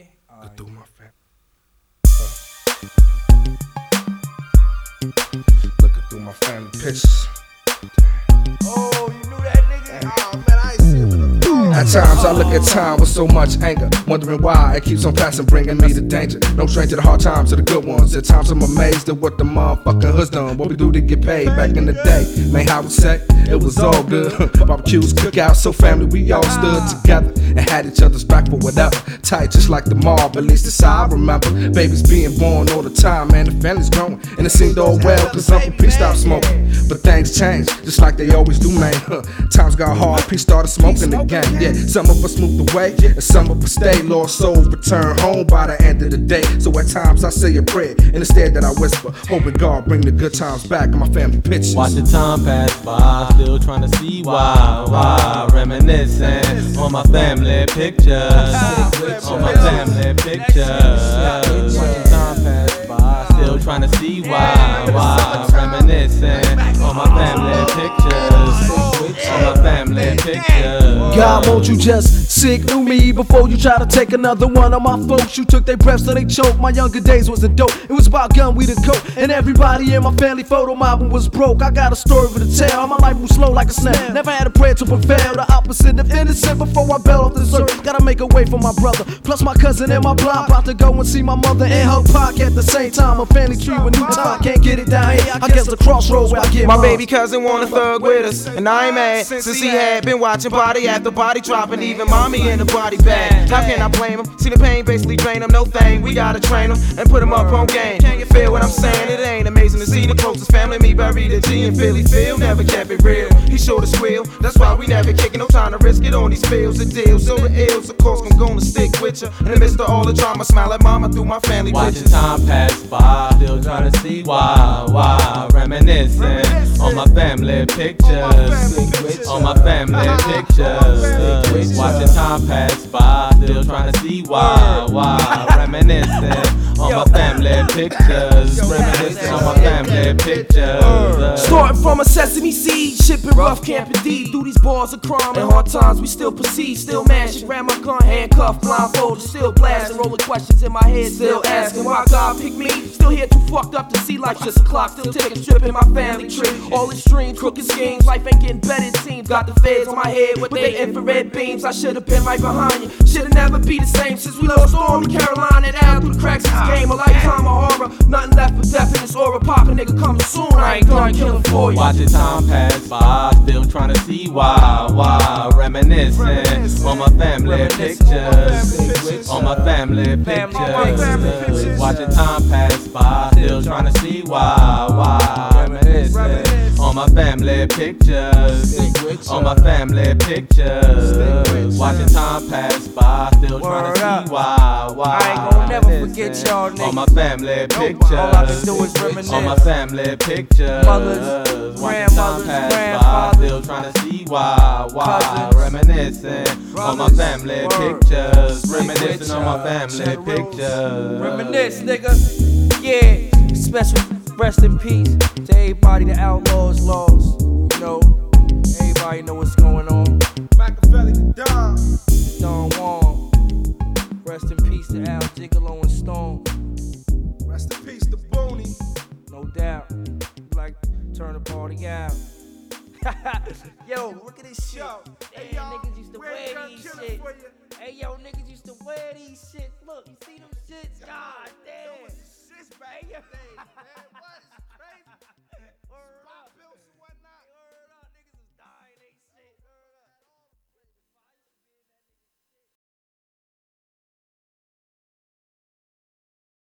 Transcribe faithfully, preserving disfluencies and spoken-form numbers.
Yeah. Go through my family. Looking through my family pictures. Oh, you knew that nigga? Oh man, I ain't seen him in a long At times I look at time with so much anger, wondering why it keeps on passing, bringing me to danger. No stranger to the hard times, to the good ones. At times I'm amazed at what the motherfucking hood's done. What we do to get paid back in the day. Man, how we say it was all good. Barbecues, cookouts, so family we all stood together and had each other's back for whatever. Tight just like the mob, at least that's how I remember. Babies being born all the time, man, the family's growing. And it seemed all well, cause Uncle P stopped smoking. But things changed, just like they always do, man. Huh. Times got hard, P started smoking again. Yeah, some of us moved away, and some of us stayed. Lost souls return home by the end of the day. So at times I say a prayer, and instead that I whisper, hoping God bring the good times back in my family pictures. Watch the time pass by, still trying to see why, why, reminiscing on my family pictures, on my family pictures. Watch the time pass by, still trying to see why, why, reminiscing on my family pictures, on my family pictures. God, won't you just signal me before you try to take another one of my folks? You took their breath so they choked. My younger days wasn't dope. It was about gun, weed, and coke. And everybody in my family photo album was broke. I got a story for the tell. My life was slow like a snap. Never had a prayer to prevail. The opposite of innocent before I bail off this earth. Gotta make a way for my brother. Plus my cousin and my block. About to go and see my mother and her pock at the same time. A family tree with new time. Can't get it down here. I guess the crossroads where I get my mine. baby cousin wanna thug with us, and I ain't mad since he had been watching body after body dropping, even mommy in the body bag. How can I blame him? See the pain basically drain him. No thing, we gotta train him and put him up on game. Can you feel what I'm saying? It ain't amazing to see the closest family me buried a G in Philly. Phil never kept it real. He showed us squeal. That's why we never kicking. No time to risk it on these fields and deals. So the ills, of course, I'm gonna stick with you. In the midst of all the drama, smile at mama through my family Watching pictures. time pass by, still trying to see why, why, reminiscing on my family pictures, on my family pictures. Watching time pass by, still trying to see why, why, reminiscing on my family pictures, reminiscing on my family pictures. Starting from a sesame seed, shipping rough camp indeed. Through these bars of crime and hard times, we still proceed. Still mashing, grab my gun, handcuffed, blindfolded, still blasting, rolling questions in my head, still asking why God picked me. Still here too fucked up to see life just a clock, still ticking, stripping my family tree. All extreme, crooked schemes, life ain't getting better it seems. Got the feds on my head with their infrared beams. I should've been right behind you, should've never be the same since we lost Stormy, Carolina, and out through the cracks of this game. A lifetime of horror, nothing left but death in this aura. Pop a nigga coming soon, I ain't done killing for you. Watching time pass by, still trying to see why, why, reminiscing on my family pictures, on my family pictures. Watching time pass by, still trying to see why, why, reminiscing on my family pictures, on my family pictures. Watching time pass by, still trying to see why, why, I ain't gonna never forget y'all niggas. on my family pictures, All I can do is reminisce. on my family pictures. Mothers, Watching time grandmothers, pass by, grandfathers, still trying to see why, why, cousins, reminiscing on my brothers, family word, pictures, sleep reminiscing with on my ya, family check rules, pictures. Reminisce, nigga. Yeah. Special rest in peace to everybody the outlaws lost. You know, everybody know what's going on. Machiavelli the Don. Don Juan. Rest in peace to Al Gigolo and Stone. Rest in peace to Booney. No doubt. Like, turn the party out. Yo, look at this shit. Yo, Hey, hey, y'all, niggas used to Red wear Gun these Killer shit. for you. Hey, yo, niggas used to wear these shit. Look, you see them shits? God damn.